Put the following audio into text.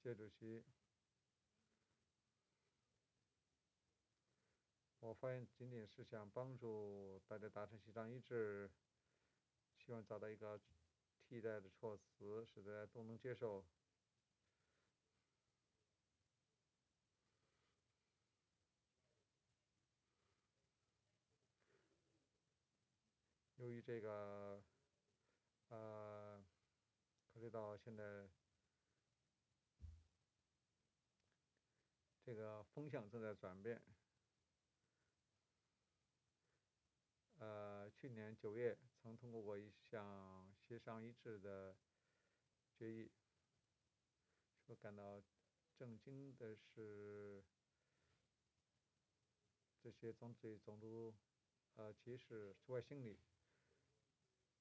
谢主席。我发言仅仅是想帮助大家达成协商一致，希望找到一个替代的措辞，使大家都能接受。由于这个，考虑到现在这个风向正在转变，去年9月曾通过过一项协商一致的决议。说感到震惊的是，这些种族歧视出外心理